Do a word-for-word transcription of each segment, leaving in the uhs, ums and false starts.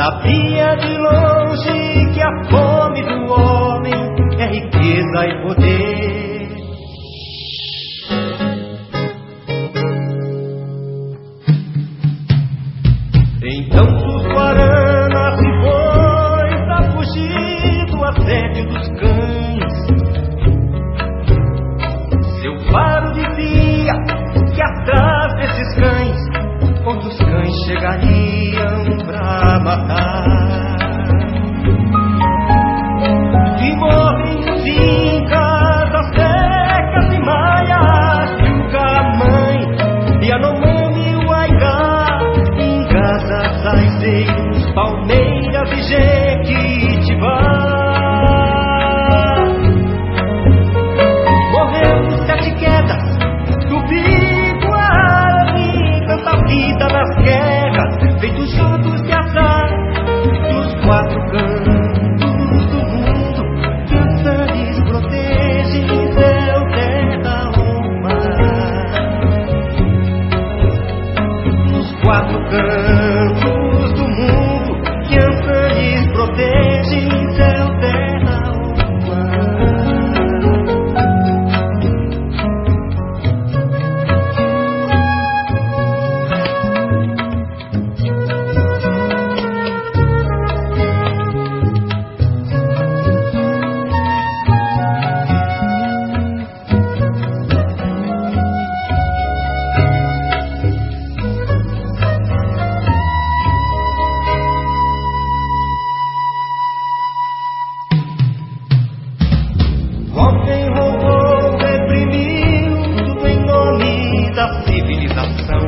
Sabia de longe que a fome do homem é riqueza e poder. Então Sussuarana se pôs a fugir do assédio dos cães. Seu faro dizia que atrás desses cães outros cães chegariam pra matar. E morrem os incas, astecas e maias, e o Camãe, e a Yanomami e o Aigá, Ingadas, Aizeiros, Palmeiras e Jequitibá. Morreu sete quedas, Tupi, Guarani, tanta vida nas guerras, feitos juntos de azar, dos quatro cantos do mundo, que a Sandes protege em seu terra ou mar. Nos quatro cantos do mundo, que a Sandes protege em seu terra ou mar. Homem roubou, reprimiu, tudo em nome da civilização.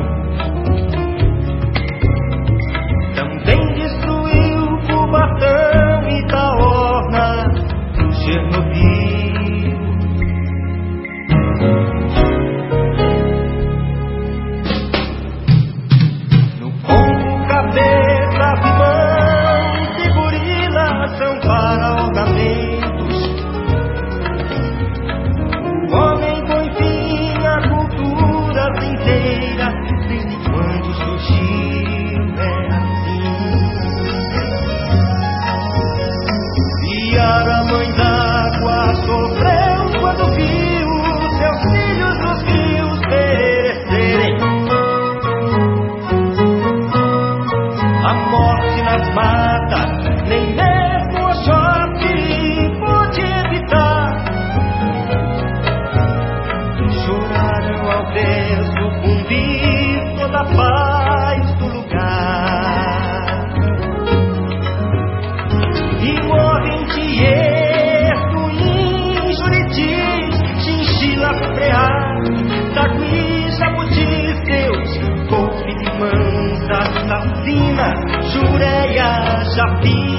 Também destruiu Cubatão, Itaorna, Chernobyl. No Congo, cabeças e mãos de gorila são para ornamentos. O homem põe fim a culturas inteiras, desde quando surgiu é assim. Ciara, mãe d'água, sofreu quando viu seus filhos nos rios perecerem. A morte nas matas, nem mesmo o choque pôde evitar. Choraram ao ver sucumbir toda a paz do lugar. E morrem Tiesto, em Juriti, Chinchila, Preá, Tagui, Jabuti, Deus, Golfe de Mansa, Sacina, Jureia, Japi.